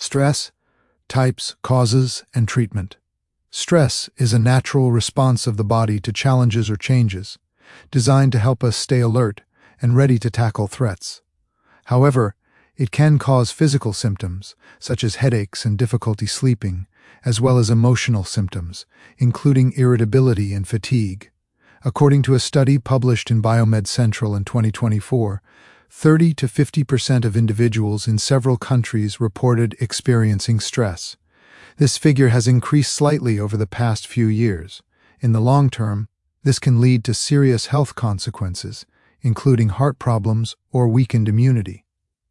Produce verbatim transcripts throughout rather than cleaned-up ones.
Stress, types, causes, and treatment. Stress is a natural response of the body to challenges or changes, designed to help us stay alert and ready to tackle threats. However, it can cause physical symptoms, such as headaches and difficulty sleeping, as well as emotional symptoms, including irritability and fatigue. According to a study published in Biomed Central in twenty twenty-four, thirty to fifty percent of individuals in several countries reported experiencing stress. This figure has increased slightly over the past few years. In the long term, this can lead to serious health consequences, including heart problems or weakened immunity.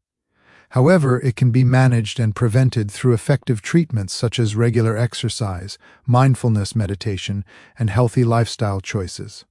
However, it can be managed and prevented through effective treatments such as regular exercise, mindfulness meditation, and healthy lifestyle choices.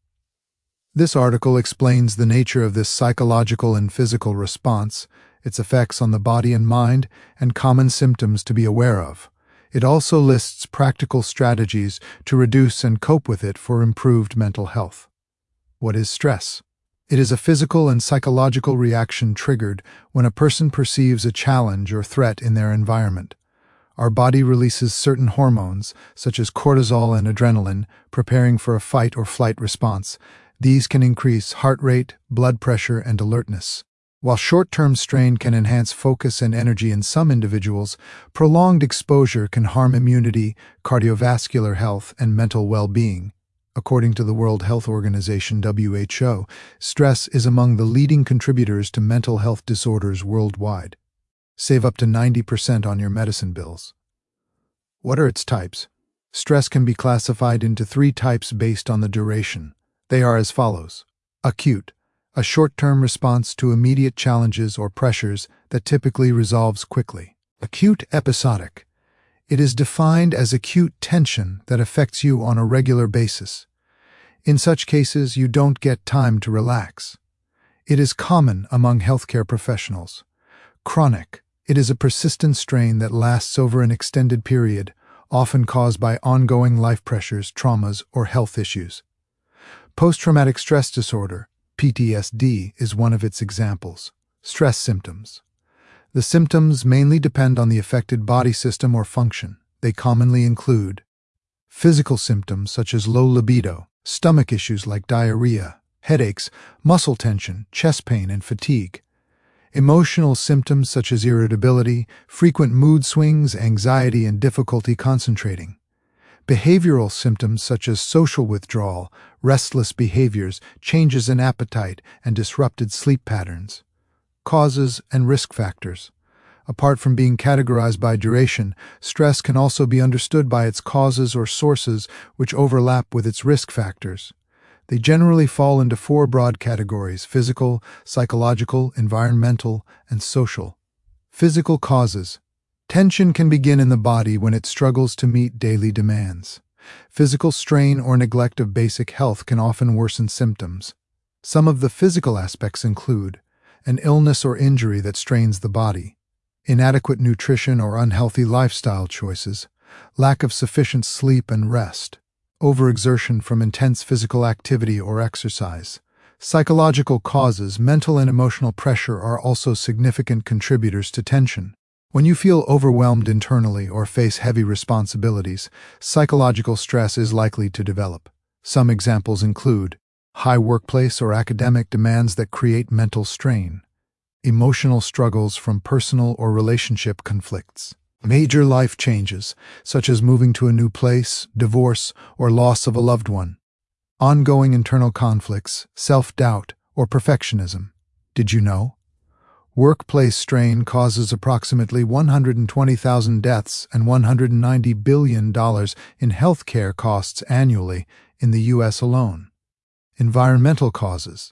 This article explains the nature of this psychological and physical response, its effects on the body and mind, and common symptoms to be aware of. It also lists practical strategies to reduce and cope with it for improved mental health. What is stress? It is a physical and psychological reaction triggered when a person perceives a challenge or threat in their environment. Our body releases certain hormones, such as cortisol and adrenaline, preparing for a fight or flight response. These can increase heart rate, blood pressure, and alertness. While short-term strain can enhance focus and energy in some individuals, prolonged exposure can harm immunity, cardiovascular health, and mental well-being. According to the World Health Organization W H O, stress is among the leading contributors to mental health disorders worldwide. Save up to ninety percent on your medicine bills. What are its types? Stress can be classified into three types based on the duration. They are as follows. Acute, a short-term response to immediate challenges or pressures that typically resolves quickly. Acute episodic. It is defined as acute tension that affects you on a regular basis. In such cases, you don't get time to relax. It is common among healthcare professionals. Chronic. It is a persistent strain that lasts over an extended period, often caused by ongoing life pressures, traumas, or health issues. Post-traumatic stress disorder, P T S D, is one of its examples. Stress symptoms. The symptoms mainly depend on the affected body system or function. They commonly include physical symptoms such as low libido, stomach issues like diarrhea, headaches, muscle tension, chest pain, and fatigue. Emotional symptoms such as irritability, frequent mood swings, anxiety, and difficulty concentrating. Behavioral symptoms such as social withdrawal, restless behaviors, changes in appetite, and disrupted sleep patterns. Causes and risk factors. Apart from being categorized by duration, stress can also be understood by its causes or sources which overlap with its risk factors. They generally fall into four broad categories: physical, psychological, environmental, and social. Physical causes. Tension can begin in the body when it struggles to meet daily demands. Physical strain or neglect of basic health can often worsen symptoms. Some of the physical aspects include an illness or injury that strains the body, inadequate nutrition or unhealthy lifestyle choices, lack of sufficient sleep and rest, overexertion from intense physical activity or exercise. Psychological causes, mental and emotional pressure are also significant contributors to tension. When you feel overwhelmed internally or face heavy responsibilities, psychological stress is likely to develop. Some examples include high workplace or academic demands that create mental strain, emotional struggles from personal or relationship conflicts, major life changes, such as moving to a new place, divorce, or loss of a loved one, ongoing internal conflicts, self-doubt, or perfectionism. Did you know? Workplace strain causes approximately one hundred twenty thousand deaths and one hundred ninety billion dollars in healthcare costs annually in the U S alone. Environmental causes.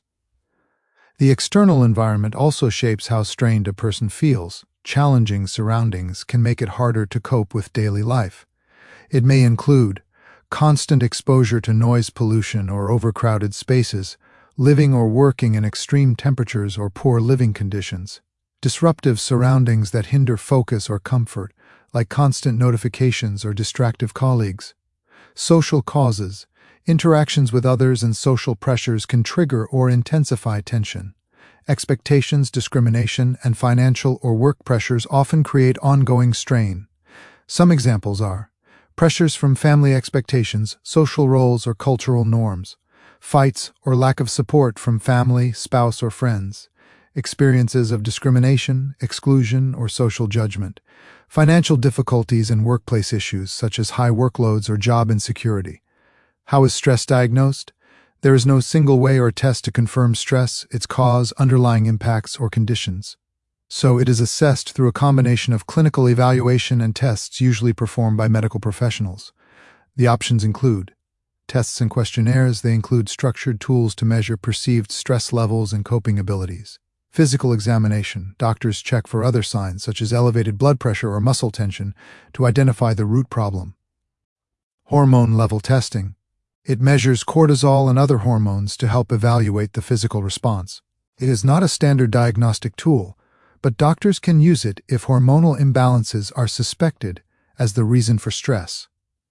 The external environment also shapes how strained a person feels. Challenging surroundings can make it harder to cope with daily life. It may include constant exposure to noise pollution or overcrowded spaces, living or working in extreme temperatures or poor living conditions, disruptive surroundings that hinder focus or comfort, like constant notifications or distractive colleagues. Social causes. Interactions with others and social pressures can trigger or intensify tension. Expectations, discrimination, and financial or work pressures often create ongoing strain. Some examples are pressures from family expectations, social roles, or cultural norms, fights or lack of support from family, spouse, or friends, experiences of discrimination, exclusion, or social judgment, financial difficulties and workplace issues such as high workloads or job insecurity. How is stress diagnosed? There is no single way or test to confirm stress, its cause, underlying impacts, or conditions. So it is assessed through a combination of clinical evaluation and tests usually performed by medical professionals. The options include tests and questionnaires. They include structured tools to measure perceived stress levels and coping abilities. Physical examination. Doctors check for other signs such as elevated blood pressure or muscle tension to identify the root problem. Hormone level testing. It measures cortisol and other hormones to help evaluate the physical response. It is not a standard diagnostic tool, but doctors can use it if hormonal imbalances are suspected as the reason for stress.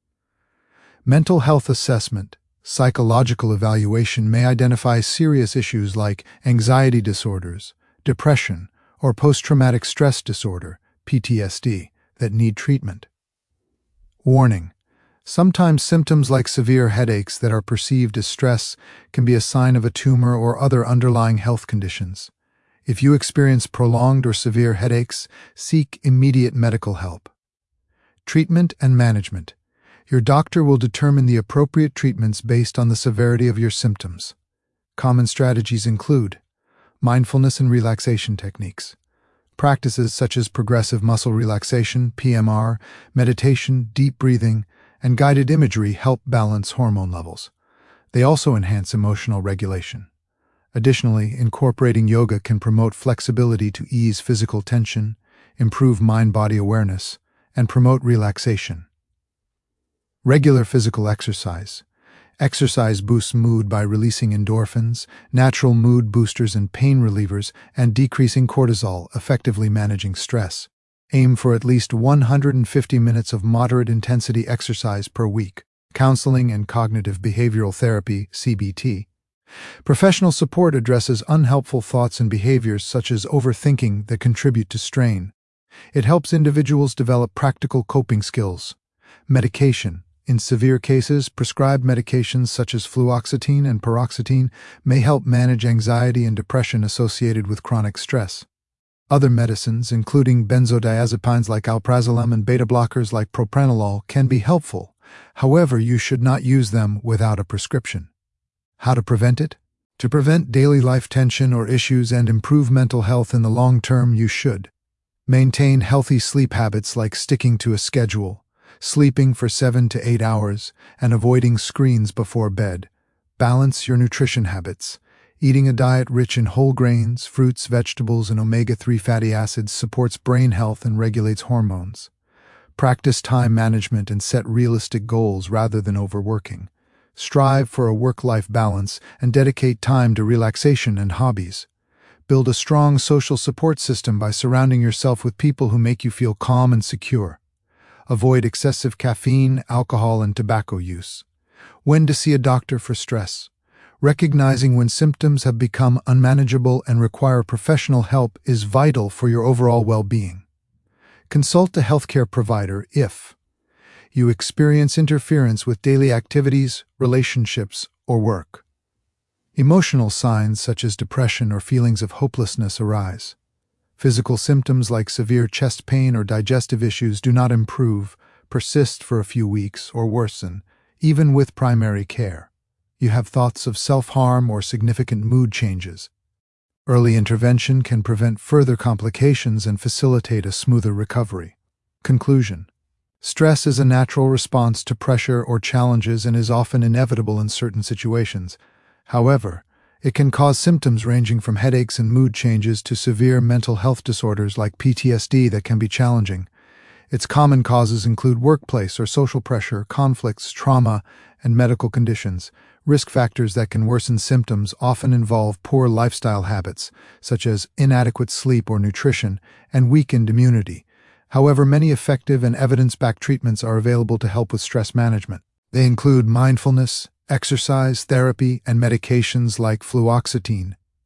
Mental health assessment. Psychological evaluation may identify serious issues like anxiety disorders, depression, or post-traumatic stress disorder, P T S D, that need treatment. Warning. Sometimes symptoms like severe headaches that are perceived as stress can be a sign of a tumor or other underlying health conditions. If you experience prolonged or severe headaches, seek immediate medical help. Treatment and management. Your doctor will determine the appropriate treatments based on the severity of your symptoms. Common strategies include mindfulness and relaxation techniques. Practices such as progressive muscle relaxation, P M R, meditation, deep breathing, and guided imagery help balance hormone levels. They also enhance emotional regulation. Additionally, incorporating yoga can promote flexibility to ease physical tension, improve mind-body awareness, and promote relaxation. Regular physical exercise. Exercise boosts mood by releasing endorphins, natural mood boosters and pain relievers, and decreasing cortisol, effectively managing stress. Aim for at least one hundred fifty minutes of moderate intensity exercise per week. Counseling and cognitive behavioral therapy, C B T. Professional support addresses unhelpful thoughts and behaviors such as overthinking that contribute to strain. It helps individuals develop practical coping skills. Medication. In severe cases, prescribed medications such as fluoxetine and paroxetine may help manage anxiety and depression associated with chronic stress. Other medicines, including benzodiazepines like alprazolam and beta blockers like propranolol, can be helpful. However, you should not use them without a prescription. How to prevent it? To prevent daily life tension or issues and improve mental health in the long term, you should maintain healthy sleep habits like sticking to a schedule, sleeping for seven to eight hours, and avoiding screens before bed. Balance your nutrition habits. Eating a diet rich in whole grains, fruits, vegetables, and omega three fatty acids supports brain health and regulates hormones. Practice time management and set realistic goals rather than overworking. Strive for a work-life balance and dedicate time to relaxation and hobbies. Build a strong social support system by surrounding yourself with people who make you feel calm and secure. Avoid excessive caffeine, alcohol, and tobacco use. When to see a doctor for stress. Recognizing when symptoms have become unmanageable and require professional help is vital for your overall well-being. Consult a healthcare provider if you experience interference with daily activities, relationships, or work. Emotional signs such as depression or feelings of hopelessness arise. Physical symptoms like severe chest pain or digestive issues do not improve, persist for a few weeks, or worsen, even with primary care. You have thoughts of self-harm or significant mood changes. Early intervention can prevent further complications and facilitate a smoother recovery. Conclusion. Stress is a natural response to pressure or challenges and is often inevitable in certain situations. However, it can cause symptoms ranging from headaches and mood changes to severe mental health disorders like P T S D that can be challenging. Its common causes include workplace or social pressure, conflicts, trauma, and medical conditions. Risk factors that can worsen symptoms often involve poor lifestyle habits, such as inadequate sleep or nutrition, and weakened immunity. However, many effective and evidence-backed treatments are available to help with stress management. They include mindfulness, exercise, therapy, and medications like fluoxetine,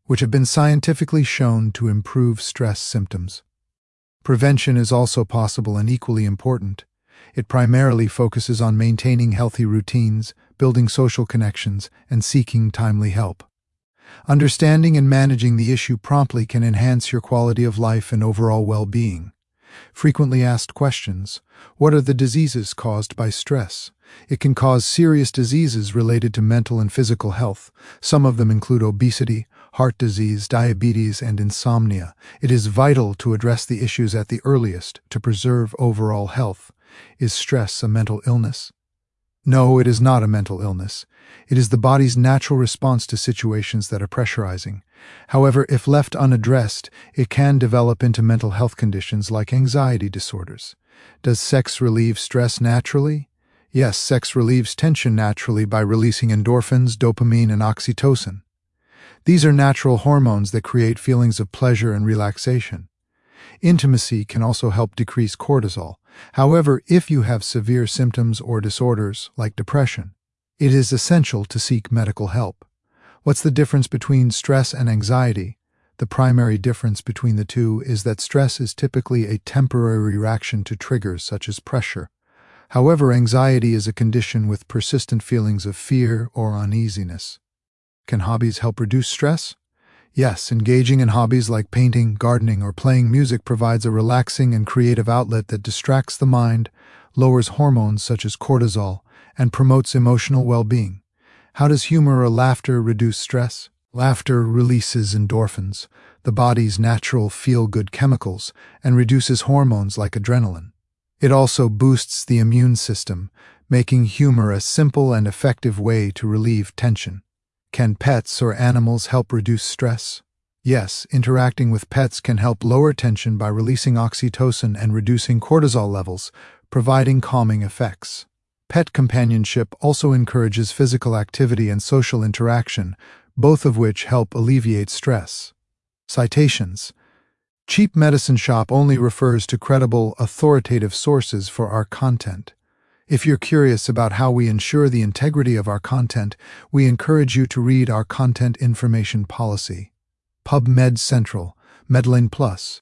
which have been scientifically shown to improve stress symptoms. Prevention is also possible and equally important. It primarily focuses on maintaining healthy routines, building social connections, and seeking timely help. Understanding and managing the issue promptly can enhance your quality of life and overall well-being. Frequently asked questions: what are the diseases caused by stress? It can cause serious diseases related to mental and physical health. Some of them include obesity, heart disease, diabetes, and insomnia. It is vital to address the issues at the earliest to preserve overall health. Is stress a mental illness? No, it is not a mental illness. It is the body's natural response to situations that are pressurizing. However, if left unaddressed, it can develop into mental health conditions like anxiety disorders. Does sex relieve stress naturally? Yes, sex relieves tension naturally by releasing endorphins, dopamine, and oxytocin. These are natural hormones that create feelings of pleasure and relaxation. Intimacy can also help decrease cortisol. However, if you have severe symptoms or disorders, like depression, it is essential to seek medical help. What's the difference between stress and anxiety? The primary difference between the two is that stress is typically a temporary reaction to triggers such as pressure. However, anxiety is a condition with persistent feelings of fear or uneasiness. Can hobbies help reduce stress? Yes, engaging in hobbies like painting, gardening, or playing music provides a relaxing and creative outlet that distracts the mind, lowers hormones such as cortisol, and promotes emotional well-being. How does humor or laughter reduce stress? Laughter releases endorphins, the body's natural feel-good chemicals, and reduces hormones like adrenaline. It also boosts the immune system, making humor a simple and effective way to relieve tension. Can pets or animals help reduce stress? Yes, interacting with pets can help lower tension by releasing oxytocin and reducing cortisol levels, providing calming effects. Pet companionship also encourages physical activity and social interaction, both of which help alleviate stress. Citations: Cheap Medicine Shop only refers to credible, authoritative sources for our content. If you're curious about how we ensure the integrity of our content, we encourage you to read our Content Information Policy. PubMed Central, Medline Plus.